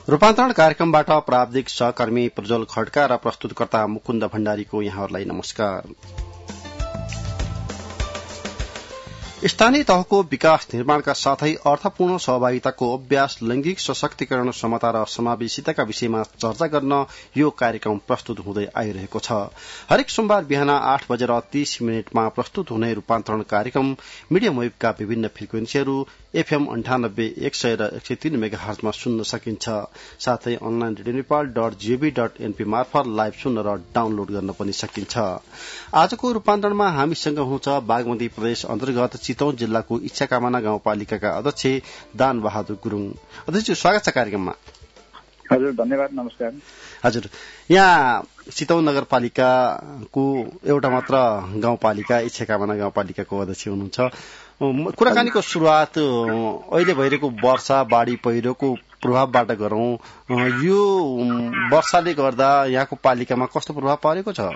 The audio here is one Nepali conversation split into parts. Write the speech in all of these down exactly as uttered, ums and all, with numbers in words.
रूपान्तरण कार्यक्रमबाट प्राविधिक सहकर्मी प्रज्वल खड्का र प्रस्तुतकर्ता मुकुन्द भण्डारीको यहाँहरूलाई नमस्कार। स्थानीय तहको विकास निर्माणका साथै अर्थपूर्ण सहभागिताको अभ्यास, लैंगिक सशक्तिकरण, समता र समावेशिताका विषयमा चर्चा गर्न यो कार्यक्रम प्रस्तुत हुँदै आइरहेको छ। हरेक सोमबार बिहान आठ बजेर तीस मिनटमा प्रस्तुत हुने रूपान्तरण कार्यक्रम मिडियम वेभका विभिन्न फ्रिक्वेन्सीहरू एफएम अन्ठानब्बे एक सय र एक सय तीन मेगा हर्जमा सुन्न सकिन्छ। साथै online radio Nepal dot G O V dot N P मार्फत लाइभ सुन्न र डाउनलोड गर्न पनि सकिन्छ। आजको रूपान्तरणमा हामीसँग हुनुहुन्छ बागमती प्रदेश अन्तर्गत चितौन जिल्लाको इच्छाकामना गाउँपालिकाका अध्यक्ष दान बहादुर गुरूङ। अध्यक्ष, स्वागत छ कार्यक्रममा। हजुर, धन्यवाद, नमस्कार। हजुर, यहाँ चितौन नगरपालिकाको एउटा मात्र गाउँपालिका इच्छाकामना गाउँपालिकाको अध्यक्ष हुनुहुन्छ। कुराकानीको सुरुवात अहिले भइरहेको वर्षा, बाढ़ी पहिरोको प्रभावबाट गरौं। यो वर्षाले गर्दा यहाँको पालिकामा कस्तो प्रभाव परेको छ?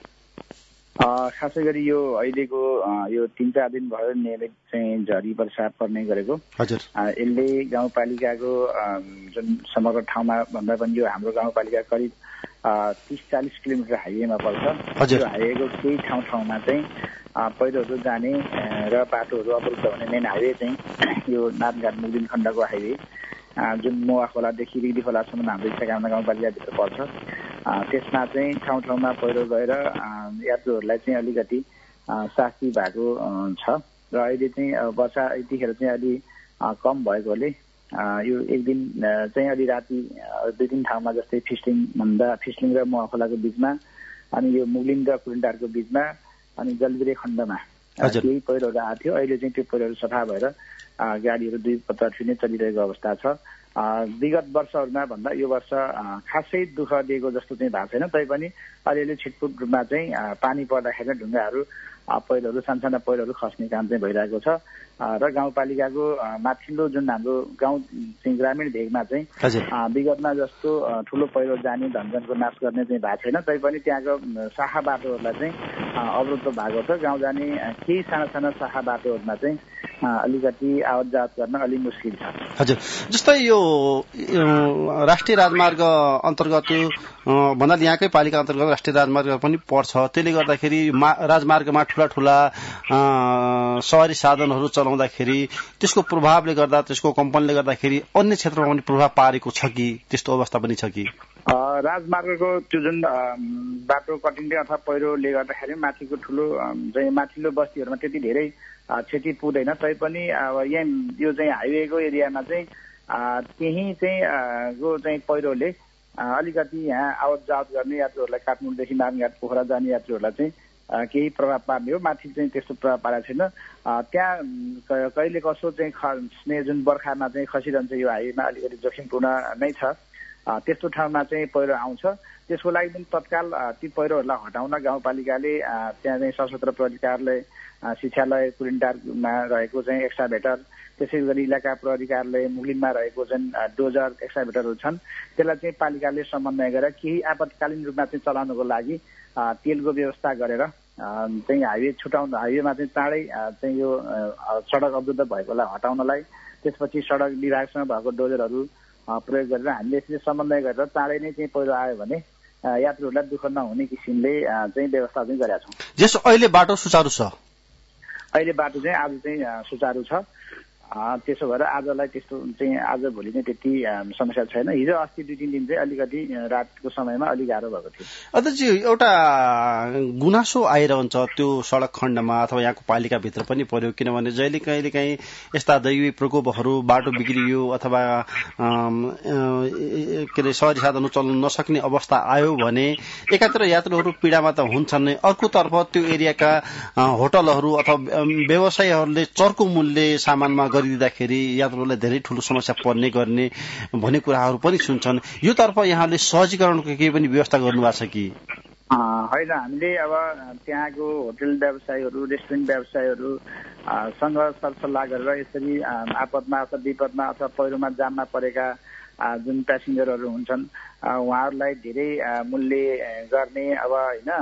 खासै गरी यो अहिलेको यो तीन चार दिन भयो नियमित चाहिँ झरी वर्षा पर्ने गरेको। हजुर, यसले गाउँपालिकाको जुन समग्र ठाउँमा भन्दा पनि यो हाम्रो गाउँपालिका करिब तीस चालीस किलोमिटर हाइवेमा पर्छ। यो हाइवेको केही ठाउँ ठाउँमा चाहिँ पहिरोहरू जाने र बाटोहरू अवरुद्ध हुने मेन हाइवे चाहिँ यो नाथघाट मुगलिन खण्डको हाइवे जुन मोवा खोलादेखि रिग्दी खोलासम्म हाम्रो इच्छाकामना गाउँपालिकाभित्र पर्छ। त्यसमा चाहिँ ठाउँ ठाउँमा पहिरो गएर यात्रुहरूलाई चाहिँ अलिकति शास्ति भएको छ र अहिले चाहिँ वर्षा यतिखेर चाहिँ अलि कम भएकोले यो एक दिन चाहिँ अलि राति दुई तिन ठाउँमा जस्तै फिस्लिङ भन्दा फिस्लिङ र मोवा खोलाको बिचमा अनि यो मुगलिन र कुरिन्टारको बिचमा अनि जलबिरे खण्डमा केही पहिरोहरू आएको थियो। अहिले चाहिँ त्यो पहिरोहरू सफा भएर गाडीहरू दुई तर्फी नै चलिरहेको अवस्था छ। विगत वर्षहरूमा भन्दा यो वर्ष खासै दुःख दिएको जस्तो चाहिँ भएको छैन, तैपनि अलिअलि छिटपुट रूपमा चाहिँ पानी पर्दाखेरि ढुङ्गाहरू पहिरोहरू सानसाना पहिरोहरू खस्ने काम चाहिँ भइरहेको छ र गाउँपालिकाको माथिल्लो जुन हाम्रो गाउँ चाहिँ ग्रामीण भेगमा चाहिँ विगतमा जस्तो ठुलो पहिरो जाने धनजनको नाश गर्ने चाहिँ भएको छैन, तैपनि त्यहाँको शाखा बाटोहरूलाई चाहिँ अवरुद्ध भएको छ। गाउँ जाने केही साना साना शाखा बाटोहरूमा चाहिँ अलिकति आवत जावत गर्न अलिक मुस्किल छ। हजुर, जस्तै यो राष्ट्रिय राजमार्ग अन्तर्गत भन्नाले यहाँकै पालिका अन्तर्गत राष्ट्रिय राजमार्ग पनि पर्छ। त्यसले गर्दाखेरि राजमार्गमा ठूला ठूला सवारी साधनहरू चलाउँदाखेरि त्यसको प्रभावले गर्दा, त्यसको कम्पनले गर्दाखेरि अन्य क्षेत्रमा पनि प्रभाव पारेको छ कि त्यस्तो अवस्था पनि छ कि? राजमार्गको त्यो जुन बाटो कटिङले अथवा पहिरोले गर्दाखेरि माथिको ठुलो चाहिँ माथिल्लो बस्तीहरूमा त्यति धेरै क्षति पुग्दैन, तैपनि अब यहाँ यो चाहिँ हाइवेको एरियामा चाहिँ त्यही चाहिँ को चाहिँ पहिरोले अलिकति यहाँ आवत जावत गर्ने यात्रुहरूलाई काठमाडौँदेखि नारायणघाट पोखरा जाने यात्रुहरूलाई चाहिँ केही प्रभाव पार्ने हो। माथि चाहिँ त्यस्तो प्रभाव पारेको छैन। त्यहाँ कहिले कसो चाहिँ खस्ने जुन बर्खामा चाहिँ खसिरहन्छ यो हाइवेमा अलिकति जोखिमपूर्ण नै छ। त्यस्तो ठाउँमा चाहिँ पहिरो आउँछ। त्यसको लागि पनि तत्काल ती पहिरोहरूलाई हटाउन गाउँपालिकाले त्यहाँ चाहिँ सशस्त्र प्रहरी कार्यालय, शिक्षालय कुरिन्टारमा रहेको चाहिँ एक्स्ट्राभेटर, त्यसै गरी इलाका प्रहरी कार्यालय मुगलिनमा रहेको जुन डोजर एक्स्ट्राभेटरहरू छन् त्यसलाई चाहिँ पालिकाले समन्वय गरेर केही आपतकालीन रूपमा चाहिँ चलाउनको लागि तेलको व्यवस्था गरेर चाहिँ हाइवे छुटाउन हाइवेमा चाहिँ चाँडै चाहिँ यो सडक अवरुद्ध भएकोलाई हटाउनलाई, त्यसपछि सडक विभागसँग भएको डोजरहरू प्रयोग गरेर हामीले यसरी समन्वय गरेर चाँडै नै चाहिँ पहिरो आयो भने यात्रुहरूलाई दुःख नहुने किसिमले चाहिँ व्यवस्था चाहिँ गरेका छौँ। जस अहिले बाटो सुचारू छ? अहिले बाटो चाहिँ आज चाहिँ सुचारू छ। त्यसो भएर आजलाई त्यस्तो चाहिँ आज भोलि चाहिँ त्यति समस्या छैन। हिजो अस्ति दुई तिन दिन चाहिँ अलिकति रातको समयमा अलिक गाह्रो भएको थियो। अध्यक्ष, एउटा गुनासो आइरहन्छ त्यो सडक खण्डमा अथवा यहाँको पालिकाभित्र पनि पर्यो, किनभने जहिले कहिले काहीँ यस्ता दैवी प्रकोपहरू, बाटो बिग्रियो अथवा के अरे सवारी साधन चल्न नसक्ने अवस्था आयो भने एकातिर यात्रुहरू पीडामा त हुन्छन् नै, अर्कोतर्फ त्यो एरियाका होटलहरू अथवा व्यवसायीहरूले चर्को मूल्य सामानमा गरिदिँदाखेरि यात्रुलाई धेरै ठूलो समस्या पर्ने गर्ने भन्ने कुराहरू पनि सुन्छन्। यो तर्फ यहाँले सहजीकरणको केही पनि व्यवस्था गर्नुभएको छ कि? होइन, हामीले अब त्यहाँको होटल व्यवसायीहरू, रेस्टुरेन्ट व्यवसायीहरू सँग सरसल्लाह गरेर यसरी आपदमा अथवा विपदमा अथवा पहिरोमा जाममा परेका जुन प्यासेन्जरहरू हुन्छन् उहाँहरूलाई धेरै मूल्य गर्ने अब होइन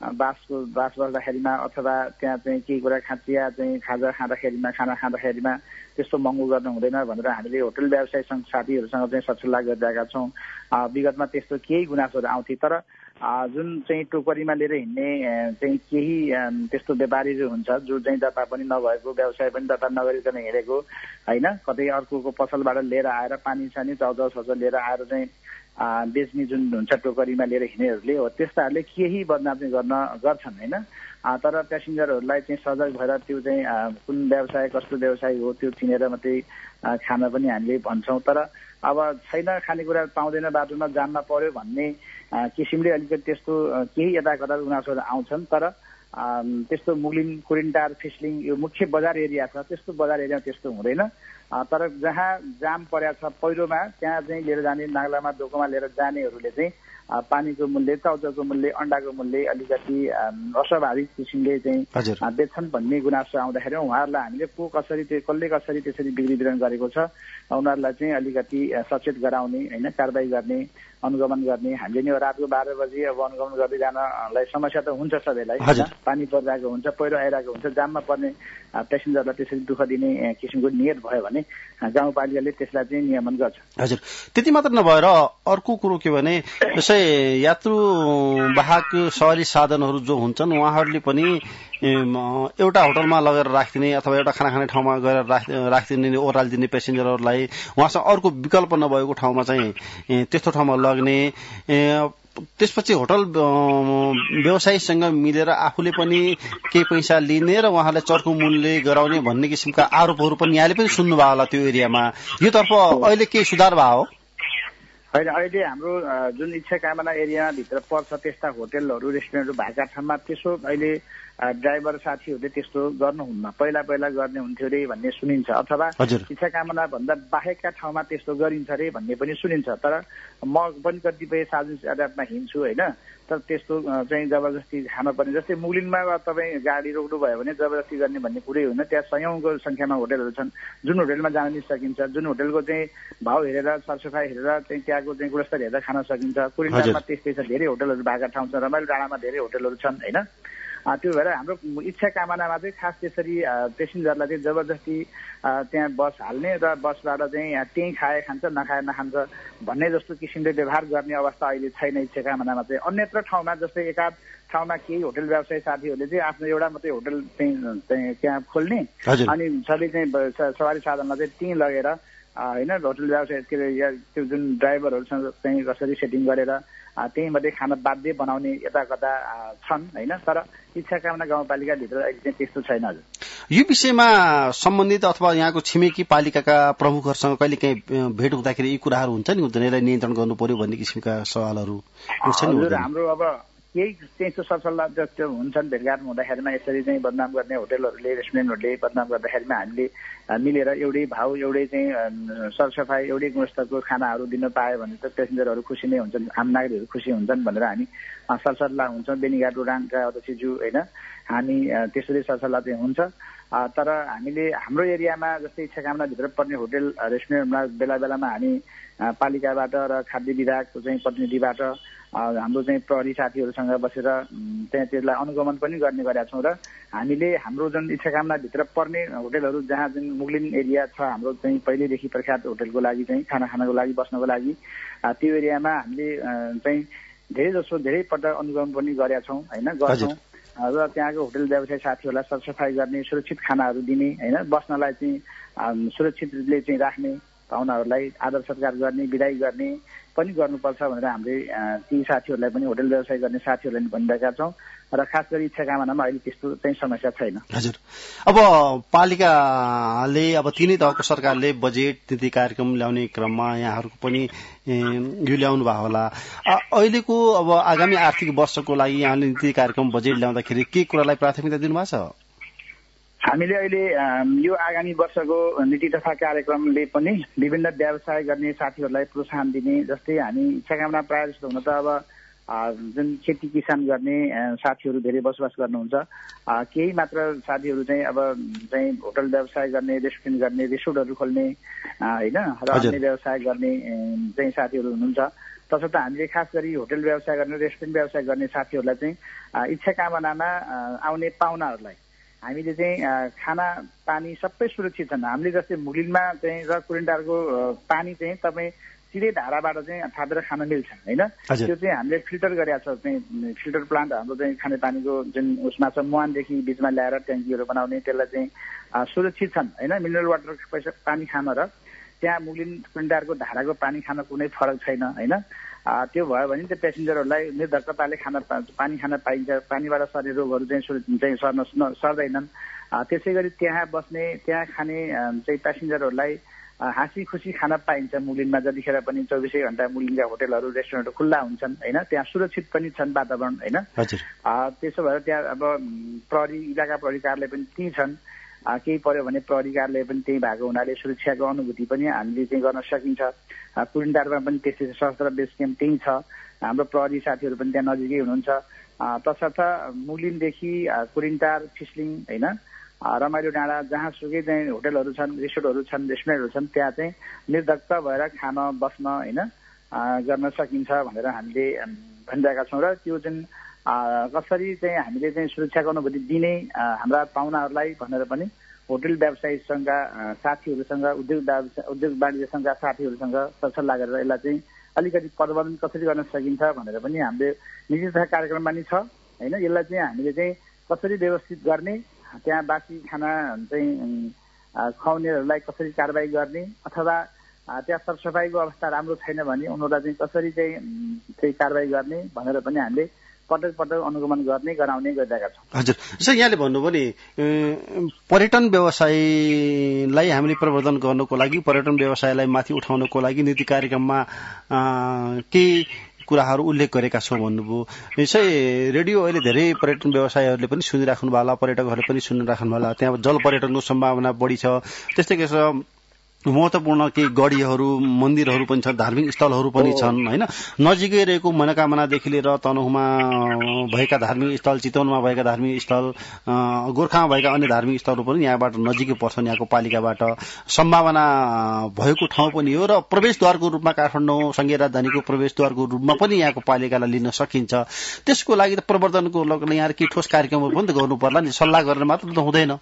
बासको बास बस्दाखेरिमा अथवा त्यहाँ चाहिँ केही कुरा खाँचिया चाहिँ खाजा खाँदाखेरिमा खाना खाँदाखेरिमा त्यस्तो महँगो गर्नु हुँदैन भनेर हामीले होटल व्यवसायसँग साथीहरूसँग चाहिँ सरसल्लाह गरिरहेका छौँ। विगतमा त्यस्तो केही गुनासोहरू आउँथे, तर जुन चाहिँ टोकरीमा लिएर हिँड्ने चाहिँ केही त्यस्तो व्यापारीहरू हुन्छ जो चाहिँ दर्ता पनि नभएको, व्यवसाय पनि दर्ता नगरिकन हिँडेको होइन, कतै अर्को पसलबाट लिएर आएर पानी सानी चाउचाउ छाउचाउ लिएर आएर चाहिँ बेच्ने जुन हुन्छ टोकरीमा लिएर हिँड्नेहरूले हो, त्यस्ताहरूले केही बदनाम चाहिँ गर्न गर्छन् होइन। तर प्यासेन्जरहरूलाई चाहिँ सजग भएर त्यो चाहिँ कुन व्यवसाय कस्तो व्यवसाय हो त्यो चिनेर मात्रै खान पनि हामीले भन्छौँ। तर अब छैन, खानेकुरा पाउँदैन, बाटोमा जाममा पर्यो भन्ने किसिमले अलिकति त्यस्तो केही यता कता गुनासोहरू आउँछन्। तर त्यस्तो मुगलिन कुरिन्टार फिस्लिङ यो मुख्य बजार एरिया छ, त्यस्तो बजार एरियामा त्यस्तो हुँदैन। तर जहाँ जाम परेको छ पहिरोमा त्यहाँ चाहिँ लिएर जाने, नाग्लामा डोकोमा लिएर जानेहरूले चाहिँ पानीको मूल्य, चाउचाउको मूल्य, अन्डाको मूल्य अलिकति अस्वाभाविक किसिमले चाहिँ बेच्छन् भन्ने गुनासो आउँदाखेरि उहाँहरूलाई हामीले को कसरी कसले कसरी त्यसरी बिक्री वितरण गरेको छ उनीहरूलाई चाहिँ अलिकति सचेत गराउने होइन, कारबाही गर्ने, अनुगमन गर्ने। हामीले नि रातको बाह्र बजी अब अनुगमन गर्दै जानलाई समस्या त हुन्छ सबैलाई, पानी परिरहेको हुन्छ, पहिरो आइरहेको हुन्छ, जाममा पर्ने पेसेन्जरलाई त्यसरी दुःख दिने किसिमको नियत भयो भने गाउँपालिकाले त्यसलाई चाहिँ नियमन गर्छ। हजुर, त्यति मात्र नभएर अर्को कुरो के भने जस्तै यात्रु वाहक सवारी साधनहरू जो हुन्छन् उहाँहरूले पनि एउटा होटलमा लगेर राखिदिने अथवा एउटा खाना खाने ठाउँमा गएर राखिदिने ओह्रालिदिने पेसेन्जरहरूलाई उहाँसँग अर्को विकल्प नभएको ठाउँमा चाहिँ त्यस्तो ठाउँमा लग्ने, त्यसपछि होटल व्यवसायीसँग मिलेर आफूले पनि केही पैसा लिने र उहाँलाई चर्को मूल्य गराउने भन्ने किसिमका आरोपहरू पनि यहाँले पनि सुन्नुभयो होला त्यो एरियामा। योतर्फ अहिले केही सुधार भयो होइन? अहिले हाम्रो जुन इच्छा कामना एरियाभित्र पर्छ त्यस्ता होटलहरू रेस्टुरेन्टहरू भएका ठाउँमा त्यसो अहिले ड्राइभर साथीहरूले त्यस्तो गर्नुहुन्न, पहिला पहिला गर्ने हुन्थ्यो रे भन्ने सुनिन्छ, अथवा इच्छा कामना भन्दा बाहेकका ठाउँमा त्यस्तो गरिन्छ रे भन्ने पनि सुनिन्छ। तर म पनि कतिपय साधन यातायातमा हिँड्छु होइन, तर त्यस्तो चाहिँ जबरजस्ती खान पर्ने, जस्तै मुगलिनमा तपाईँ गाडी रोक्नु भयो भने जबरजस्ती गर्ने भन्ने कुरै होइन। त्यहाँ सयौँको संख्यामा होटलहरू छन् जुन होटलमा जान नि सकिन्छ, जुन होटलको चाहिँ भाउ हेरेर सरसफाइ हेरेर चाहिँ त्यहाँको चाहिँ गुणस्तर हेरेर खान सकिन्छ। कुरिन्टारमा त्यस्तै छ, धेरै होटलहरू भएका ठाउँ छन्, रमाइलो डाँडामा धेरै होटलहरू छन् होइन। त्यो भएर हाम्रो इच्छा कामनामा चाहिँ खास त्यसरी पेसेन्जरलाई चाहिँ जबरजस्ती त्यहाँ बस हाल्ने र बसबाट चाहिँ त्यहीँ खाए खान्छ नखाए नखान्छ भन्ने जस्तो किसिमले व्यवहार गर्ने अवस्था अहिले छैन इच्छा कामनामा चाहिँ। अन्यत्र ठाउँमा जस्तै एकाध ठाउँमा केही होटल व्यवसायी साथीहरूले चाहिँ आफ्नो एउटा मात्रै होटल चाहिँ त्यहाँ खोल्ने अनि सबै चाहिँ सवारी साधनलाई चाहिँ त्यहीँ लगेर होइन होटल व्यवसाय के अरे त्यो जुन ड्राइभरहरूसँग चाहिँ कसरी सेटिङ गरेर त्यही मात्रै खान बाध्य बनाउने यता कता छन् होइन। तर इच्छा कामना गाउँपालिकाभित्र अहिले चाहिँ त्यस्तो छैन। हजुर, यो विषयमा सम्बन्धित अथवा यहाँको छिमेकी पालिकाका प्रमुखहरूसँग कहिले काहीँ भेट हुँदाखेरि यी कुराहरू हुन्छ नि, हुँदैन, यसलाई नियन्त्रण गर्नु पर्यो भन्ने किसिमका सवालहरू उठ्छन्? हजुर, हाम्रो अब केही त्यस्तो सरसल्लाह त्यो हुन्छन् भेटघाट हुँदाखेरिमा यसरी चाहिँ बदनाम गर्ने होटलहरूले रेस्टुरेन्टहरूले बदनाम गर्दाखेरिमा हामीले मिलेर एउटै भाउ एउटै चाहिँ सरसफाइ एउटै गुणस्तरको खानाहरू दिन पायो भने त पेसेन्जरहरू खुसी नै हुन्छन्, आम नागरिकहरू खुसी हुन्छन् भनेर हामी सरसल्लाह हुन्छौँ। बेनीघाट उडाङका अध्यक्षज्यू होइन, हामी त्यसरी सरसल्लाह चाहिँ हुन्छ। तर हामीले हाम्रो एरियामा जस्तै इच्छा कामनाभित्र पर्ने होटल रेस्टुरेन्टमा बेला बेलामा हामी पालिकाबाट र खाद्य विभागको चाहिँ प्रतिनिधिबाट हाम्रो चाहिँ प्रहरी साथीहरूसँग बसेर त्यहाँ त्यसलाई अनुगमन पनि गर्ने गरेका छौँ। र हामीले हाम्रो जुन इच्छा कामनाभित्र पर्ने होटलहरू जहाँ जुन मुगलिन एरिया छ हाम्रो चाहिँ पहिल्यैदेखि प्रख्यात होटलको लागि चाहिँ खाना खानको लागि बस्नको लागि त्यो एरियामा हामीले चाहिँ धेरै जसो धेरै पल्ट अनुगमन पनि गरेका छौँ होइन, गर्छौँ। र त्यहाँको होटल व्यवसाय साथीहरूलाई सरसफाइ गर्ने, सुरक्षित खानाहरू दिने होइन, बस्नलाई चाहिँ सुरक्षित रूपले चाहिँ राख्ने, पाहुनाहरूलाई आदर सत्कार गर्ने, विदाई गर्ने पनि गर्नुपर्छ भनेर हामीले ती साथीहरूलाई पनि होटल व्यवसाय गर्ने साथीहरूलाई पनि भनिरहेका छौँ। र खास गरी इच्छा कामनामा अहिले त्यस्तो चाहिँ समस्या छैन। हजुर, अब पालिकाले अब तिनै तहको सरकारले बजेट नीति कार्यक्रम ल्याउने क्रममा यहाँहरूको पनि यो ल्याउनु भयो होला। अहिलेको अब आगामी आर्थिक वर्षको लागि यहाँले नीति कार्यक्रम बजेट ल्याउँदाखेरि के कुरालाई प्राथमिकता दिनुभएको छ? हामीले अहिले यो आगामी वर्षको नीति तथा कार्यक्रमले पनि विभिन्न व्यवसाय गर्ने साथीहरूलाई प्रोत्साहन दिने, जस्तै हामी इच्छा कामना प्रायः जस्तो हुन त अब जुन खेती किसान गर्ने साथीहरू धेरै बसोबास गर्नुहुन्छ, केही मात्र साथीहरू चाहिँ अब चाहिँ होटल व्यवसाय गर्ने, रेस्टुरेन्ट गर्ने, रिसोर्टहरू खोल्ने होइन र अन्य व्यवसाय गर्ने चाहिँ साथीहरू हुनुहुन्छ। तसर्थ हामीले खास गरी होटल व्यवसाय गर्ने रेस्टुरेन्ट व्यवसाय गर्ने साथीहरूलाई चाहिँ इच्छा कामनामा आउने पाहुनाहरूलाई हामीले चाहिँ खाना पानी सबै सुरक्षित छन्। हामीले जस्तै मुगलिनमा चाहिँ र कुरिन्टारको पानी चाहिँ तपाईँ सिधै धाराबाट चाहिँ थापेर खान मिल्छ होइन। त्यो चाहिँ हामीले फिल्टर गरेका छौँ, चाहिँ फिल्टर प्लान्ट हाम्रो चाहिँ खानेपानीको जुन उसमा छ मुहानदेखि बिचमा ल्याएर ट्याङ्कीहरू बनाउने, त्यसलाई चाहिँ सुरक्षित छन् होइन। मिनरल वाटर पैसा पानी खान र त्यहाँ मुगलिन कुरिन्टारको धाराको पानी खान कुनै फरक छैन होइन। त्यो भयो भने त्यो पेसेन्जरहरूलाई निर्धक्कताले खाना पानी खान पाइन्छ, पानीबाट सर्ने रोगहरू चाहिँ चाहिँ सर्न सर्दैनन्। त्यसै गरी त्यहाँ बस्ने त्यहाँ खाने चाहिँ पेसेन्जरहरूलाई हाँसी खुसी खान पाइन्छ। मुगलिनमा जतिखेर पनि चौबिसै घन्टा मुगलिनका होटेलहरू रेस्टुरेन्टहरू खुल्ला हुन्छन् होइन। त्यहाँ सुरक्षित पनि छन् वातावरण होइन। त्यसो भएर त्यहाँ अब प्रहरी इलाका प्रहरी कार्यालय पनि त्यहीँ छन्। केही पर्यो भने प्रहरी कार्यालय पनि त्यही भएको हुनाले सुरक्षाको अनुभूति पनि हामीले चाहिँ गर्न सकिन्छ। कुरिन्टारमा पनि त्यस्तै सशस्त्र बेस क्याम्प त्यहीँ छ, हाम्रो प्रहरी साथीहरू पनि त्यहाँ नजिकै हुनुहुन्छ। तसर्थ मुगलिनदेखि कुरिन्टार फिस्लिङ होइन रमाइलो डाँडा जहाँसुकै चाहिँ होटलहरू छन्, रिसोर्टहरू छन्, रेस्टुरेन्टहरू छन्, त्यहाँ चाहिँ निर्धक्क भएर खान बस्न होइन गर्न सकिन्छ भनेर हामीले भनिरहेका छौँ। र त्यो जुन कसरी चाहिँ हामीले चाहिँ सुरक्षाको अनुभूति दिने हाम्रा पाहुनाहरूलाई भनेर पनि होटल व्यवसायी सङ्घका साथीहरूसँग उद्योग व्यवसाय उद्योग वाणिज्य सङ्घका साथीहरूसँग सरसल्लाह गरेर यसलाई चाहिँ अलिकति प्रबन्धन कसरी गर्न सकिन्छ भनेर पनि हामीले निजी तथा कार्यक्रममा नि छ होइन। यसलाई चाहिँ हामीले चाहिँ कसरी व्यवस्थित गर्ने, त्यहाँ बासी खाना चाहिँ खुवाउनेहरूलाई कसरी कारबाही गर्ने अथवा त्यहाँ सरसफाइको अवस्था राम्रो छैन भने उनीहरूलाई चाहिँ कसरी चाहिँ चाहिँ कारबाही गर्ने भनेर पनि हामीले पटक पटक अनुगमन गर्ने गराउने गरिरहेका छौँ। हजुर, जस्तै यहाँले भन्नुभयो नि पर्यटन व्यवसायलाई हामीले प्रवर्धन गर्नको लागि, पर्यटन व्यवसायलाई माथि उठाउनको लागि नीति कार्यक्रममा केही कुराहरू उल्लेख गरेका छौँ भन्नुभयो। यसै रेडियो अहिले धेरै पर्यटन व्यवसायहरूले पनि सुनिराख्नु होला, पर्यटकहरूले पनि सुनिराख्नु होला। त्यहाँ जल पर्यटनको सम्भावना बढी छ। त्यस्तै के महत्त्वपूर्ण केही गढीहरू मन्दिरहरू पनि छन्, धार्मिक स्थलहरू पनि छन् होइन। नजिकै रहेको मनोकामनादेखि लिएर तनहुँमा भएका धार्मिक स्थल, चितवनमा भएका धार्मिक स्थल, गोर्खामा भएका अन्य धार्मिक स्थलहरू पनि यहाँबाट नजिकै पर्छन्, यहाँको पालिकाबाट सम्भावना भएको ठाउँ पनि हो। र प्रवेशद्वारको रूपमा काठमाडौँ संघीय राजधानीको प्रवेशद्वारको रूपमा पनि यहाँको पालिकालाई लिन सकिन्छ। त्यसको लागि त प्रवर्धनको लागि यहाँ केही ठोस कार्यक्रमहरू पनि त गर्नु पर्ला नि, सल्लाह गरेर मात्र त हुँदैन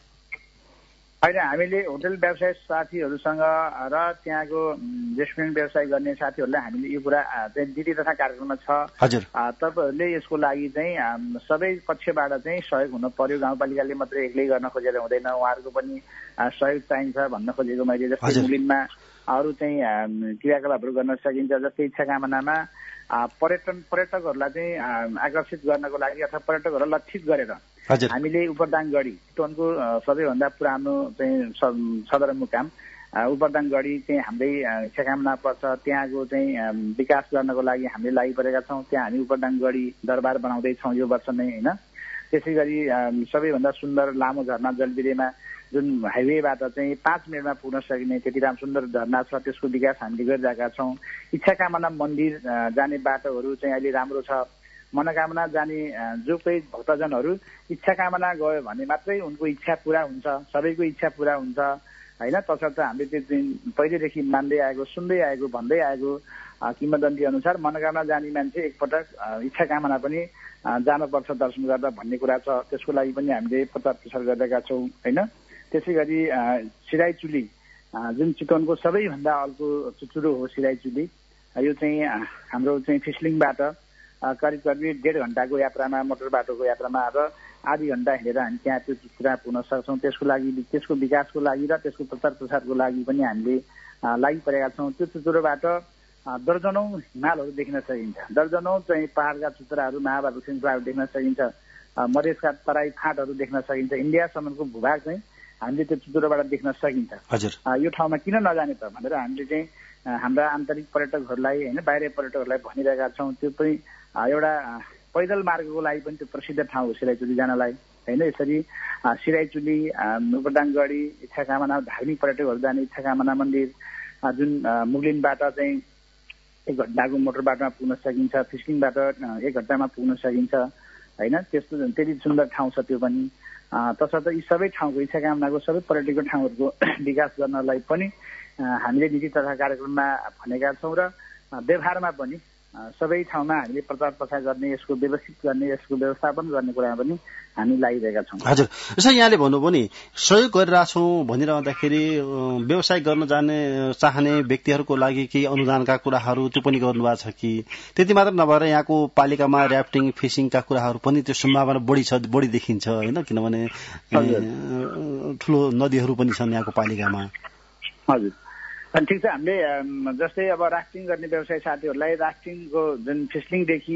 होइन। हामीले होटल व्यवसाय साथीहरूसँग र त्यहाँको रेस्टुरेन्ट व्यवसाय गर्ने साथीहरूलाई हामीले यो कुरा चाहिँ नीति तथा कार्यक्रममा छ। हजुर, तपाईँहरूले यसको लागि चाहिँ सबै पक्षबाट चाहिँ सहयोग हुन पर्यो। गाउँपालिकाले मात्रै एक्लै गर्न खोजेर हुँदैन, उहाँहरूको पनि सहयोग चाहिन्छ भन्न खोजेको मैले। जस्तै मुगलिनमा अरू चाहिँ क्रियाकलापहरू गर्न सकिन्छ। जस्तै इच्छा कामनामा पर्यटन पर्यटकहरूलाई चाहिँ आकर्षित गर्नको लागि अथवा पर्यटकहरूलाई लक्षित गरेर हामीले उपरदाङगढी चितवनको सबैभन्दा पुरानो चाहिँ सदरमुकाम उपरदाङगढी चाहिँ हाम्रै इच्छा कामना पर्छ। त्यहाँको चाहिँ विकास गर्नको लागि हामीले लागिपरेका छौँ। त्यहाँ हामी उपरदाङगढी दरबार बनाउँदैछौँ यो वर्ष नै होइन। त्यसै गरी सबैभन्दा सुन्दर लामो झरना जलबिरेमा जुन हाइवेबाट चाहिँ पाँच मिनटमा पुग्न सकिने त्यति राम्रो सुन्दर झरना छ, त्यसको विकास हामीले गरिरहेका छौँ। इच्छा कामना मन्दिर जाने बाटोहरू चाहिँ अहिले राम्रो छ। मनोकामना जाने जो कोही भक्तजनहरू इच्छा कामना गयो भने मात्रै उनको इच्छा पुरा हुन्छ, सबैको इच्छा पुरा हुन्छ होइन। तसर्थ हामीले त्यो दिन पहिलेदेखि मान्दै आएको, सुन्दै आएको, भन्दै आएको किंवदन्ती अनुसार मनोकामना जाने मान्छे एकपटक इच्छा कामना पनि जानुपर्छ दर्शन गर्दा भन्ने कुरा छ। त्यसको लागि पनि हामीले प्रचार प्रसार गरिरहेका छौँ होइन। त्यसै गरी सिराई चुली जुन चितवनको सबैभन्दा अल्को चुचुरो हो सिराई चुली, यो चाहिँ हाम्रो चाहिँ फिस्लिङबाट करिब करिब डेढ घन्टाको यात्रामा, मोटर बाटोको यात्रामा र आधी घन्टा हिँडेर हामी त्यहाँ त्यो कुरा पुग्न सक्छौँ। त्यसको लागि त्यसको विकासको लागि र त्यसको प्रचार प्रसारको लागि पनि हामीले लागि परेका छौँ। त्यो चुचुरोबाट दर्जनौँ हिमालहरू देख्न सकिन्छ, दर्जनौँ चाहिँ पहाडका चुचुराहरू, महाभारत श्रृङ्खलाहरू देख्न सकिन्छ, मधेसका तराई फाँटहरू देख्न सकिन्छ। इन्डियासम्मको भूभाग चाहिँ हामीले त्यो चुचुरोबाट देख्न सकिन्छ। यो ठाउँमा किन नजाने त भनेर हामीले चाहिँ हाम्रा आन्तरिक पर्यटकहरूलाई होइन बाहिरी पर्यटकहरूलाई भनिरहेका छौँ। त्यो पनि एउटा पैदल मार्गको लागि पनि त्यो प्रसिद्ध ठाउँ हो सिराई चुली जानलाई होइन। यसरी सिराई चुली, उपरदाङगढी, इच्छा कामना धार्मिक पर्यटकहरू जाने इच्छा कामना मन्दिर जुन मुगलिनबाट चाहिँ एक घन्टाको मोटर बाटोमा पुग्न सकिन्छ, फिस्लिङबाट एक घन्टामा पुग्न सकिन्छ होइन। त्यस्तो त्यति सुन्दर ठाउँ छ त्यो पनि। तसर्थ यी सबै ठाउँको इच्छा कामनाको सबै पर्यटकीय ठाउँहरूको विकास गर्नलाई पनि हामीले नीति तथा कार्यक्रममा भनेका छौँ र व्यवहारमा पनि सबै ठाउँमा हामीले प्रचार प्रसार गर्ने, यसको व्यवस्थित गर्ने, यसको व्यवस्थापन गर्ने कुरामा पनि हामी लागिरहेका छौँ। हजुर, जस्तै यहाँले भन्नुभयो नि सहयोग गरिरहेछौँ भनिरहँदाखेरि व्यवसाय गर्न जाने चाहने व्यक्तिहरूको लागि केही अनुदानका कुराहरू त्यो पनि गर्नुभएको छ कि? त्यति मात्र नभएर यहाँको पालिकामा ऱ्याफ्टिङ फिसिङका कुराहरू पनि त्यो सम्भावना बढी छ, बढी देखिन्छ होइन? किनभने ठुलो नदीहरू पनि छन् यहाँको पालिकामा। हजुर, अनि ठिक छ। हामीले जस्तै अब राफ्टिङ गर्ने व्यवसाय साथीहरूलाई राफ्टिङको जुन फिस्लिङदेखि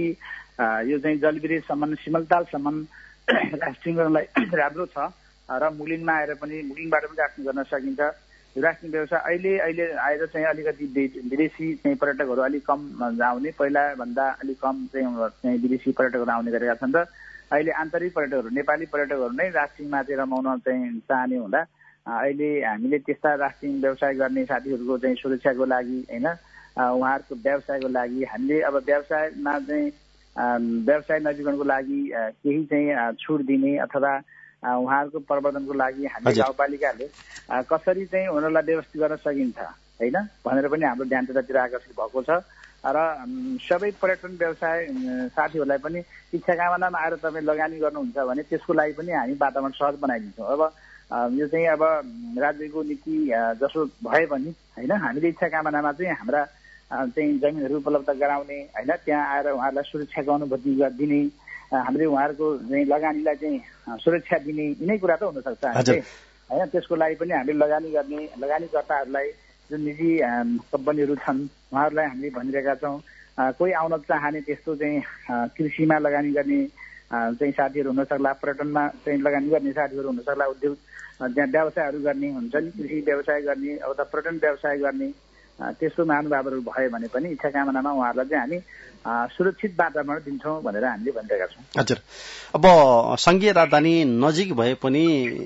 यो चाहिँ जलबिरीसम्म सिमलतालसम्म राफ्टिङ गर्नलाई राम्रो छ र मुलिङमा आएर पनि मुलिङबाट पनि राफ्टिङ गर्न सकिन्छ। राफ्टिङ व्यवसाय अहिले अहिले आएर चाहिँ अलिकति विदेशी चाहिँ पर्यटकहरू अलिक कम आउने, पहिलाभन्दा अलिक कम चाहिँ विदेशी पर्यटकहरू आउने गरेका छन् र अहिले आन्तरिक पर्यटकहरू नेपाली पर्यटकहरू नै राफ्टिङमा चाहिँ रमाउन चाहिँ चाहने हुँदा अहिले हामीले त्यस्ता राफ्टिङ व्यवसाय गर्ने साथीहरूको चाहिँ सुरक्षाको लागि होइन, उहाँहरूको व्यवसायको लागि हामीले अब व्यवसायमा चाहिँ व्यवसाय नजीकरणको लागि केही चाहिँ छुट दिने अथवा उहाँहरूको प्रवर्धनको लागि हामीले गाउँपालिकाले कसरी चाहिँ उनीहरूलाई व्यवस्थित गर्न सकिन्छ होइन भनेर पनि हाम्रो ध्यान त्यतातिर आकर्षित भएको छ। र सबै पर्यटन व्यवसाय साथीहरूलाई पनि इच्छा कामनामा आएर तपाईँ लगानी गर्नुहुन्छ भने त्यसको लागि पनि हामी वातावरण सहज बनाइदिन्छौँ। अब यो चाहिँ अब राज्यको नीति जसो भए पनि होइन, हामीले इच्छा कामनामा चाहिँ हाम्रा चाहिँ जमिनहरू उपलब्ध गराउने होइन, त्यहाँ आएर उहाँहरूलाई सुरक्षाको अनुभूति दिने, हामीले उहाँहरूको चाहिँ लगानीलाई चाहिँ सुरक्षा दिने, यिनै कुरा त हुनसक्छ हामीले होइन। त्यसको लागि पनि हामीले लगानी गर्ने लगानीकर्ताहरूलाई जुन निजी कम्पनीहरू छन् उहाँहरूलाई हामीले भनिरहेका छौँ। कोही आउन चाहने त्यस्तो चाहिँ कृषिमा लगानी गर्ने चाहिँ साथीहरू हुनसक्ला, पर्यटनमा चाहिँ लगानी गर्ने साथीहरू हुनसक्ला, उद्योग त्यहाँ व्यवसायहरू गर्ने हुन्छ नि, कृषि व्यवसाय गर्ने अथवा पर्यटन व्यवसाय गर्ने त्यस्तो महानुभावहरू भयो भने पनि इच्छा कामनामा उहाँहरूलाई चाहिँ हामी सुरक्षित वातावरण दिन्छौँ भनेर हामीले भनिरहेका छौँ। हजुर, अब संघीय राजधानी नजिक भए पनि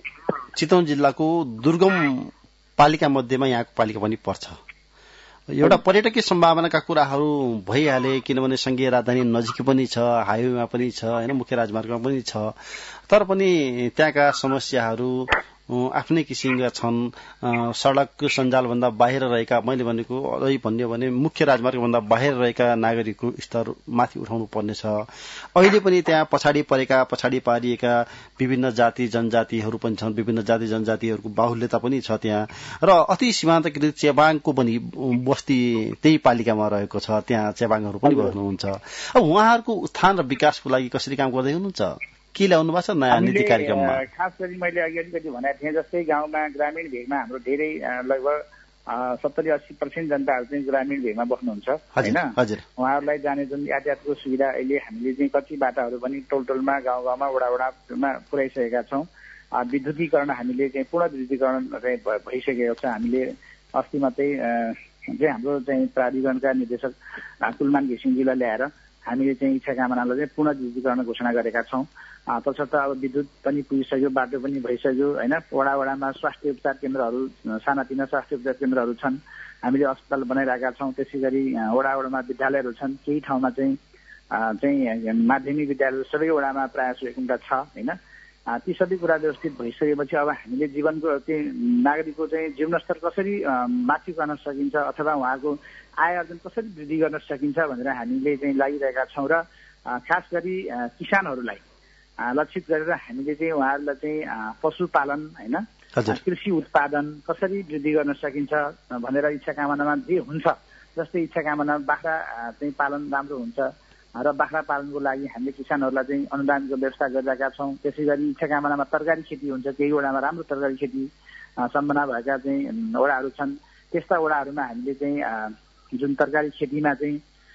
चितवन जिल्लाको दुर्गम पालिका मध्येमा यहाँको पालिका पनि पर्छ। एउटा पर्यटकीय सम्भावनाका कुराहरू भइहाले, किनभने संघीय राजधानी नजिकै पनि छ, हाइवेमा पनि छ होइन, मुख्य राजमार्गमा पनि छ, तर पनि त्यहाँका समस्याहरू आफ्नै किसिमका छन्। सड़कको सञ्जालभन्दा बाहिर रहेका, मैले भनेको अझै भन्यो भने मुख्य राजमार्गभन्दा बाहिर रहेका नागरिकको स्तर माथि उठाउनु पर्नेछ। अहिले पनि त्यहाँ पछाडि परेका, पछाडि पारिएका विभिन्न जाति जनजातिहरू पनि छन्, विभिन्न जाति जनजातिहरूको बाहुल्यता पनि छ त्यहाँ। र अति सीमान्तकृत चेबाङको पनि बस्ती त्यही पालिकामा रहेको छ, त्यहाँ चेबाङहरू पनि बस्नुहुन्छ। अब उहाँहरूको उत्थान र विकासको लागि कसरी काम गर्दै हुनुहुन्छ? के ल्याउनु भएको छ नयाँ नीति कार्यक्रममा? खास गरी मैले अघि अलिकति भनेको थिएँ, जस्तै गाउँमा ग्रामीण भेगमा हाम्रो धेरै लगभग सत्तरी अस्सी पर्सेन्ट जनताहरू चाहिँ ग्रामीण भेगमा बस्नुहुन्छ होइन। उहाँहरूलाई जाने जुन यातायातको सुविधा अहिले हामीले चाहिँ कति बाटाहरू पनि टोल टोलमा गाउँ गाउँमा वडा वडामा पुर्याइसकेका छौँ। विद्युतीकरण हामीले चाहिँ पूर्ण विद्युतीकरण चाहिँ भइसकेको छ। हामीले अस्ति मात्रै चाहिँ हाम्रो चाहिँ प्राधिकरणका निर्देशक कुलमान घिसिङजीलाई ल्याएर हामीले चाहिँ इच्छा कामनालाई चाहिँ पूर्ण विद्युतीकरण घोषणा गरेका छौँ। तसर्थ अब विद्युत पनि पुगिसक्यो, बाटो पनि भइसक्यो होइन। वडा वडामा स्वास्थ्य उपचार केन्द्रहरू, सानातिना स्वास्थ्य उपचार केन्द्रहरू छन्, हामीले अस्पताल बनाइरहेका छौँ। त्यसै गरी वडा वडामा विद्यालयहरू छन्, केही ठाउँमा चाहिँ चाहिँ माध्यमिक विद्यालय सबै वडामा प्रायः सुविधा छ होइन। ती सबै कुरा व्यवस्थित भइसकेपछि अब हामीले जीवनको चाहिँ नागरिकको चाहिँ जीवनस्तर कसरी माथि गर्न सकिन्छ अथवा उहाँको आय आर्जन कसरी वृद्धि गर्न सकिन्छ भनेर हामीले चाहिँ लागिरहेका छौँ। र खास गरी किसानहरूलाई लक्षित गरेर हामीले चाहिँ उहाँहरूलाई चाहिँ पशुपालन होइन, कृषि उत्पादन कसरी वृद्धि गर्न सकिन्छ भनेर इच्छा कामनामा जे हुन्छ, जस्तै इच्छा कामना बाख्रा चाहिँ पालन राम्रो हुन्छ र बाख्रा पालनको लागि हामीले किसानहरूलाई चाहिँ अनुदानको व्यवस्था गरिरहेका छौँ। त्यसै गरी इच्छा कामनामा तरकारी खेती हुन्छ, केही वडामा राम्रो तरकारी खेती सम्भावना भएका चाहिँ वडाहरू छन्। त्यस्ता वडाहरूमा हामीले चाहिँ जुन तरकारी खेतीमा चाहिँ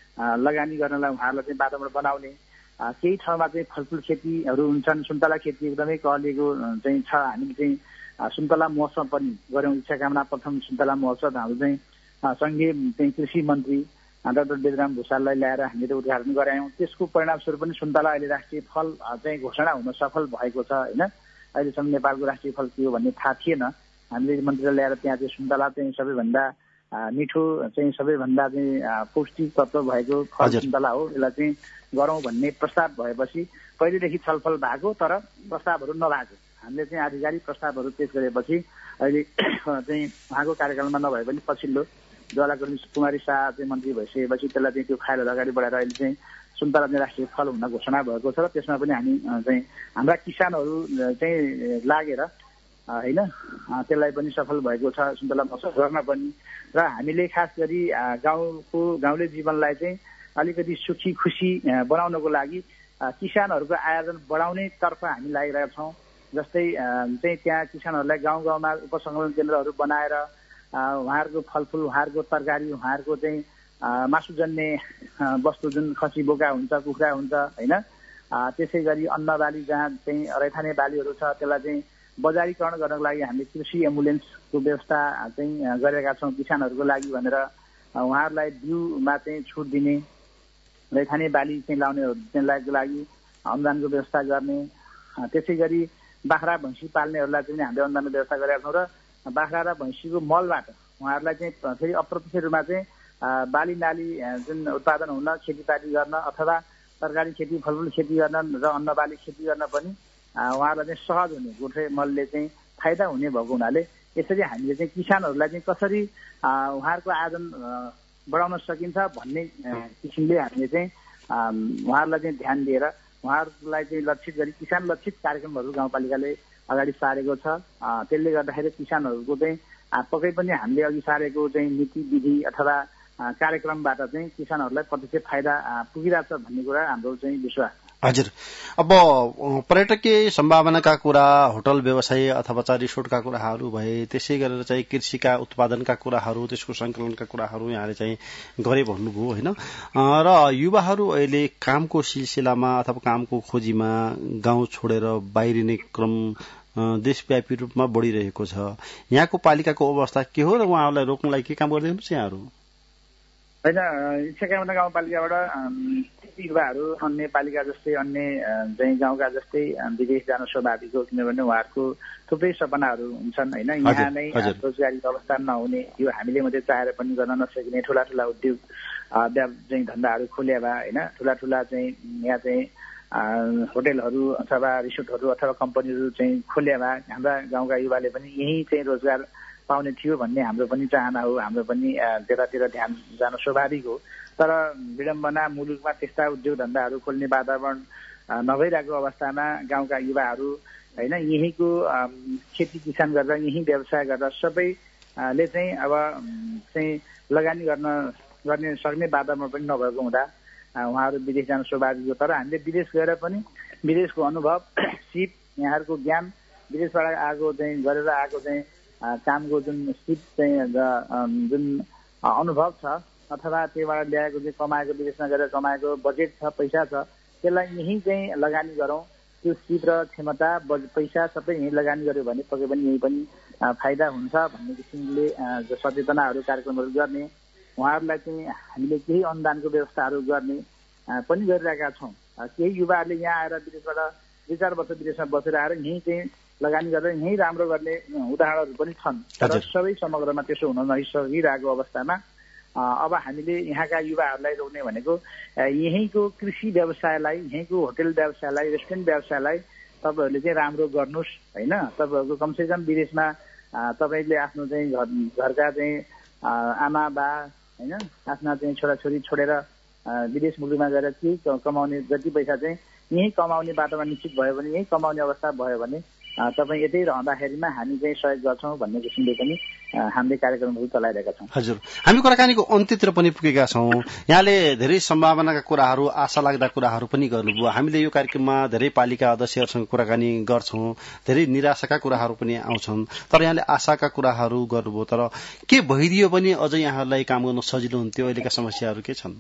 लगानी गर्नलाई उहाँहरूलाई चाहिँ वातावरण बनाउने, केही ठाउँमा चाहिँ फलफुल खेतीहरू हुन्छन्, सुन्तला खेती एकदमै कहलिएको चाहिँ छ। हामीले चाहिँ सुन्तला महोत्सव पनि गऱ्यौँ, इच्छा कामना प्रथम सुन्तला महोत्सव हाम्रो चाहिँ सङ्घीय चाहिँ कृषि मन्त्री डाक्टर बेदराम भूषाललाई ल्याएर हामीले उद्घाटन गरायौँ। त्यसको परिणामस्वरूप पनि सुन्तला अहिले राष्ट्रिय फल चाहिँ घोषणा हुन सफल भएको छ होइन। अहिलेसम्म नेपालको राष्ट्रिय फल के हो भन्ने थाहा थिएन। हामीले मन्त्रीलाई ल्याएर त्यहाँ चाहिँ सुन्तला चाहिँ सबैभन्दा मिठो चाहिँ सबैभन्दा चाहिँ पौष्टिक तत्त्व भएको फल सुन्तला हो, यसलाई चाहिँ गरौँ भन्ने प्रस्ताव भएपछि पहिलेदेखि छलफल भएको तर प्रस्तावहरू नभएको, हामीले चाहिँ आधिकारिक प्रस्तावहरू पेश गरेपछि अहिले चाहिँ उहाँको कार्यकालमा नभए पनि पछिल्लो ज्वाला कुमारी शाह चाहिँ मन्त्री भइसकेपछि त्यसलाई चाहिँ त्यो फाइलहरू अगाडि बढाएर अहिले चाहिँ सुन्तला चाहिँ राष्ट्रिय फल हुन घोषणा भएको छ र त्यसमा पनि हामी चाहिँ हाम्रा किसानहरू चाहिँ लागेर होइन त्यसलाई पनि सफल भएको छ सुन्तला महोत्सव गर्न पनि। र हामीले खास गरी गाउँको गाउँले जीवनलाई चाहिँ अलिकति सुखी खुसी बनाउनको लागि किसानहरूको आयोजन बढाउने तर्फ हामी लागिरहेका छौँ। जस्तै चाहिँ त्यहाँ किसानहरूलाई गाउँ गाउँमा उपसङ्कलन केन्द्रहरू बनाएर उहाँहरूको फलफुल उहाँहरूको तरकारी उहाँहरूको चाहिँ मासुजन्य वस्तु जुन खसी बोका हुन्छ कुखुरा हुन्छ होइन त्यसै गरी अन्न बाली जहाँ चाहिँ रैथाने बालीहरू छ त्यसलाई चाहिँ बजारीकरण गर्नको लागि हामीले कृषि एम्बुलेन्सको व्यवस्था चाहिँ गरेका छौँ किसानहरूको लागि भनेर उहाँहरूलाई बिउमा चाहिँ छुट दिने रैथाने बाली चाहिँ लाउनेहरूको लागि अनुदानको व्यवस्था गर्ने। त्यसै गरी बाख्रा भैँसी पाल्नेहरूलाई चाहिँ हामीले अनुदानको व्यवस्था गरेका छौँ र बाख्रा र भैँसीको मलबाट उहाँहरूलाई चाहिँ फेरि अप्रत्यक्ष रूपमा चाहिँ बाली नाली जुन उत्पादन हुन खेतीपाती गर्न अथवा तरकारी खेती फलफुल खेती गर्न र अन्न बाली खेती गर्न पनि उहाँहरूलाई चाहिँ सहज हुने गोठे मलले चाहिँ फाइदा हुने भएको हुनाले यसरी हामीले चाहिँ किसानहरूलाई चाहिँ कसरी उहाँहरूको आयोजन बढाउन सकिन्छ भन्ने किसिमले हामीले चाहिँ उहाँहरूलाई चाहिँ ध्यान दिएर उहाँहरूलाई चाहिँ लक्षित गरी किसान लक्षित कार्यक्रमहरू गाउँपालिकाले अगाडि सारेको छ। त्यसले गर्दाखेरि किसानहरूको चाहिँ पक्कै पनि हामीले अघि सारेको चाहिँ नीति विधि अथवा कार्यक्रमबाट चाहिँ किसानहरूलाई प्रत्यक्ष फाइदा पुगिरहेछ भन्ने कुरा हाम्रो चाहिँ विश्वास छ। हजुर, अब पर्यटकीय सम्भावनाका कुरा, होटल व्यवसाय अथवा चाहिँ रिसोर्टका कुराहरू भए, त्यसै गरेर चाहिँ कृषिका उत्पादनका कुराहरू, त्यसको संकलनका कुराहरू यहाँले चाहिँ गरे भन्नुभयो होइन। र युवाहरू अहिले कामको सिलसिलामा अथवा कामको खोजीमा गाउँ छोडेर बाहिरिने क्रम देशव्यापी रूपमा बढिरहेको छ। यहाँको पालिकाको अवस्था के हो र उहाँहरूलाई रोक्नलाई के काम गर्दै हुनुहुन्छ यहाँहरू? होइन, इच्छाकामना गाउँपालिकाबाट युवाहरू अन्य पालिका जस्तै अन्य चाहिँ गाउँका जस्तै विदेश जान स्वाभाविक हो, किनभने उहाँहरूको थुप्रै सपनाहरू हुन्छन् होइन। यहाँ नै रोजगारीको अवस्था नहुने, यो हामीले मात्रै चाहेर पनि गर्न नसकिने ठुला ठुला उद्योग चाहिँ धन्दाहरू खोले भए होइन, ठुला ठुला चाहिँ यहाँ चाहिँ होटेलहरू अथवा रिसोर्टहरू अथवा कम्पनीहरू चाहिँ खोले भए हाम्रा गाउँका युवाले पनि यही चाहिँ रोजगार पाउने थियो भन्ने हाम्रो पनि चाहना हो। हाम्रो पनि त्यतातिर ध्यान जान स्वाभाविक हो। तर विडम्बना मुलुकमा त्यस्ता उद्योग धन्दाहरू खोल्ने वातावरण नभइरहेको अवस्थामा गाउँका युवाहरू होइन यहीँको खेती किसान गरेर यहीँ व्यवसाय गरेर सबैले चाहिँ अब चाहिँ लगानी गर्न गर्ने सक्ने वातावरण पनि नभएको हुँदा उहाँहरू विदेश जान स्वाभाविक हो। तर हामीले विदेश गएर पनि विदेशको अनुभव सिप यहाँहरूको ज्ञान विदेशबाट आएको चाहिँ गरेर आएको चाहिँ कामको जुन सिप चाहिँ जुन अनुभव छ अथवा त्योबाट ल्याएको चाहिँ कमाएको विदेशमा गएर कमाएको बजेट छ पैसा छ त्यसलाई यहीँ चाहिँ लगानी गरौँ। त्यो सिप र क्षमता पैसा सबै यहीँ लगानी गर्यो भने पक्कै पनि यहीँ पनि फाइदा हुन्छ भन्ने किसिमले सचेतनाहरू कार्यक्रमहरू गर्ने, उहाँहरूलाई चाहिँ हामीले केही अनुदानको व्यवस्थाहरू गर्ने पनि गरिरहेका छौँ। केही युवाहरूले यहाँ आएर विदेशबाट दुई चार वर्ष विदेशमा बसेर आएर यहीँ चाहिँ लगानी गरेर यहीँ राम्रो गर्ने उदाहरणहरू पनि छन्। तर सबै समग्रमा त्यसो हुन नसकिरहेको अवस्थामा अब हामीले यहाँका युवाहरूलाई रोक्ने भनेको यहीँको कृषि व्यवसायलाई, यहीँको होटेल व्यवसायलाई, रेस्टुरेन्ट व्यवसायलाई तपाईँहरूले चाहिँ राम्रो गर्नुहोस् होइन। तपाईँहरूको कमसेकम विदेशमा तपाईँले आफ्नो चाहिँ घर घरका चाहिँ आमा बा होइन आफ्ना चाहिँ छोराछोरी छोडेर विदेश मुलुकमा गएर के कमाउने जति पैसा चाहिँ यहीँ कमाउने बाटोमा निश्चित भयो भने, यहीँ कमाउने अवस्था भयो भने तपाईँ यतै रहँदाखेरिमा हामी चाहिँ सहयोग गर्छौँ भन्ने किसिमले पनि हामीले कार्यक्रमहरू चलाइरहेका छौँ। हजुर, हामी कुराकानीको अन्त्यतिर पनि पुगेका छौँ। यहाँले धेरै सम्भावनाका कुराहरू, आशा लाग्दा कुराहरू पनि गर्नुभयो। हामीले यो कार्यक्रममा धेरै पालिका अध्यक्षहरूसँग कुराकानी गर्छौँ, धेरै निराशाका कुराहरू पनि आउँछन्, तर यहाँले आशाका कुराहरू गर्नुभयो। तर के भइदियो भने अझ यहाँहरूलाई काम गर्न सजिलो हुन्थ्यो? अहिलेका समस्याहरू के छन्?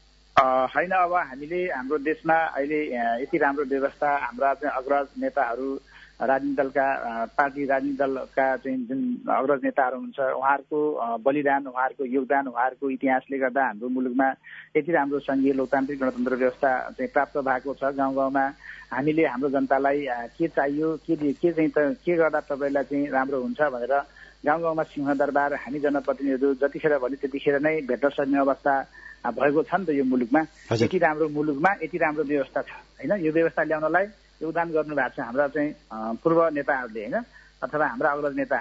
होइन, अब हामीले हाम्रो देशमा अहिले यति राम्रो व्यवस्था, हाम्रा चाहिँ अग्रज नेताहरू राजनीतिक दलका पार्टी राजनीतिक दलका चाहिँ जुन अग्रज नेताहरू हुन्छ उहाँहरूको बलिदान, उहाँहरूको योगदान, उहाँहरूको इतिहासले गर्दा हाम्रो मुलुकमा यति राम्रो सङ्घीय लोकतान्त्रिक गणतन्त्र व्यवस्था चाहिँ प्राप्त भएको छ। गाउँ गाउँमा हामीले हाम्रो जनतालाई के चाहियो, के के चाहिँ के गर्दा तपाईँलाई चाहिँ राम्रो हुन्छ भनेर गाउँ गाउँमा सिंहदरबार हामी जनप्रतिनिधिहरू जतिखेर भने त्यतिखेर नै भेट्न सक्ने अवस्था भएको छ नि त यो मुलुकमा। यति राम्रो मुलुकमा यति राम्रो व्यवस्था छ होइन। यो व्यवस्था ल्याउनलाई योगदान गर्नु भएको छ हाम्रा चाहिँ पूर्व नेताहरूले होइन अथवा हाम्रा अग्रज नेताहरूले।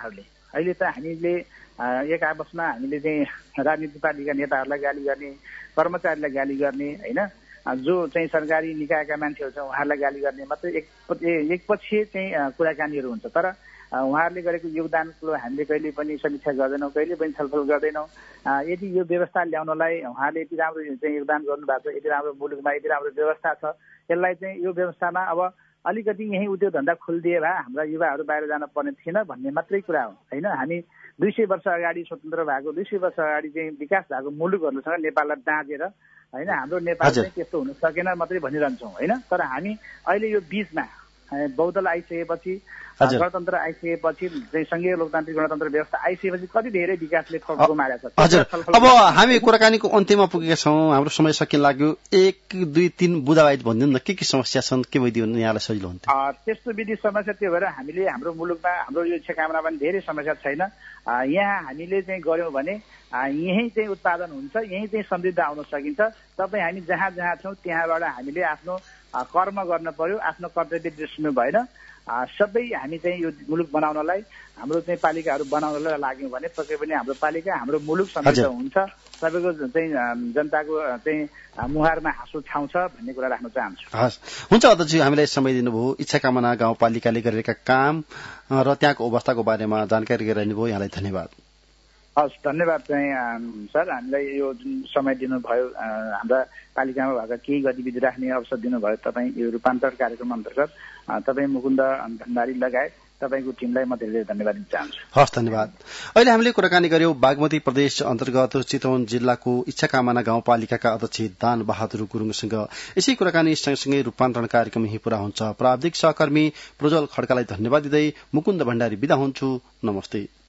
अहिले त हामीले एक आपसमा हामीले चाहिँ राजनीतिक पार्टीका नेताहरूलाई गाली गर्ने, कर्मचारीलाई गाली गर्ने, होइन, जो चाहिँ सरकारी निकायका मान्छेहरू छ उहाँहरूलाई गाली गर्ने मात्रै एक एकपक्षीय चाहिँ कुराकानीहरू हुन्छ। तर उहाँहरूले गरेको योगदानको हामीले कहिले पनि समीक्षा गर्दैनौँ, कहिले पनि छलफल गर्दैनौँ। यदि यो व्यवस्था ल्याउनलाई उहाँहरूले यति राम्रो चाहिँ योगदान गर्नुभएको छ, यति राम्रो मुलुकमा यति राम्रो व्यवस्था छ, यसलाई चाहिँ यो व्यवस्थामा अब अलिकति यहीँ उद्योग धन्दा खोलिदिए भए हाम्रा युवाहरू बाहिर जान पर्ने थिएन भन्ने मात्रै कुरा हो, होइन। हामी दुई सय वर्ष अगाडि स्वतन्त्र भएको, दुई सय वर्ष अगाडि चाहिँ विकास भएको मुलुकहरूसँग नेपाललाई दाँजेर, होइन, हाम्रो नेपाल चाहिँ त्यस्तो हुन सकेन मात्रै भनिरहन्छौँ, होइन। तर हामी अहिले यो बीचमा बहुदल आइसकेपछि, गणतन्त्र आइसकेपछि, चाहिँ संघीय लोकतान्त्रिक गणतन्त्र व्यवस्था आइसकेपछि कति धेरै विकासले ठोक्को मारेको छ। हजुर, अब हामी कुराकानीको अन्त्यमा पुगेका छौँ, हाम्रो समय सकिन लाग्यो। एक दुई तीन बुदावाइज भनिदिनु न, के के समस्या छन्, के भइदिनु यहाँलाई सजिलो हुन्थ्यो? त्यस्तो विधि समस्या त्यो भएर हामीले हाम्रो मुलुकमा हाम्रो यो इच्छा कामना पनि धेरै समस्या छैन। यहाँ हामीले चाहिँ गऱ्यौँ भने यहीँ चाहिँ उत्पादन हुन्छ, यहीँ चाहिँ समृद्ध आउन सकिन्छ। तपाईँ हामी जहाँ जहाँ छौँ त्यहाँबाट हामीले आफ्नो कर्म गर्न पर्यो, आफ्नो कर्तव्य बिर्सिनु भएन। सबै हामी चाहिँ यो मुलुक बनाउनलाई, हाम्रो चाहिँ पालिकाहरू बनाउनलाई लाग्यौँ भने पक्कै पनि हाम्रो पालिका, हाम्रो मुलुक समृद्ध हुन्छ, सबैको चाहिँ जनताको चाहिँ मुहारमा हाँसो छाउँछ भन्ने कुरा राख्न चाहन्छु। हस्, हुन्छ अध्यक्षज्यू, हामीलाई समय दिनुभयो। इच्छा कामना गाउँपालिकाले गरेका काम र त्यहाँको अवस्थाको बारेमा जानकारी गराइदिनुभयो, यहाँलाई धन्यवाद। हस्, धन्यवाद चाहिँ सर, हामीलाई यो जुन समय दिनुभयो, हाम्रा पालिकामा भएका केही गतिविधि राख्ने अवसर दिनुभयो तपाईँ यो रूपान्तरण कार्यक्रम अन्तर्गत। तपाईँ मुकुन्द भण्डारी लगायत तपाईँको टिमलाई म धेरै धन्यवाद दिन चाहन्छु। हस्, धन्यवाद। अहिले हामीले कुराकानी गर्यौं बागमती प्रदेश अन्तर्गत चितवन जिल्लाको इच्छा कामना गाउँपालिकाका अध्यक्ष दान बहादुर गुरुङसँग। यसै कुराकानी सँगसँगै रूपान्तरण कार्यक्रम यही पूरा हुन्छ। प्राविधिक सहकर्मी प्रज्वल खड्कालाई धन्यवाद दिँदै मुकुन्द भण्डारी बिदा हुन्छु। नमस्ते।